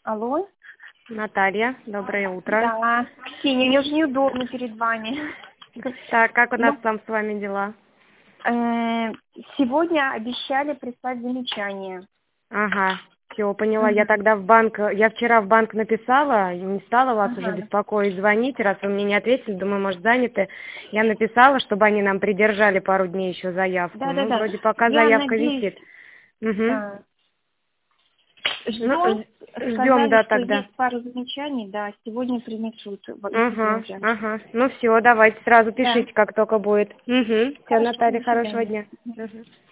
Алло. Наталья, доброе утро. Да. Ксения, мне уже неудобно перед вами. Так, как у нас там с вами дела? Сегодня обещали прислать замечание. Ага, все, поняла. Я тогда я вчера в банк написала, не стала вас уже беспокоить, звонить, раз вы мне не ответили, думаю, может, заняты. Я написала, чтобы они нам придержали пару дней еще заявку. Да. Ну, вроде пока Я заявка надеюсь, висит. Угу. да. Ну, ждем, Сказали, да, что тогда. есть пару замечаний, да, сегодня принесут в экземпляр. Ага. Ну все, давайте сразу Да. пишите, как только будет. Угу. Все, Хорошо, Наталья, до хорошего свидания. дня. Угу.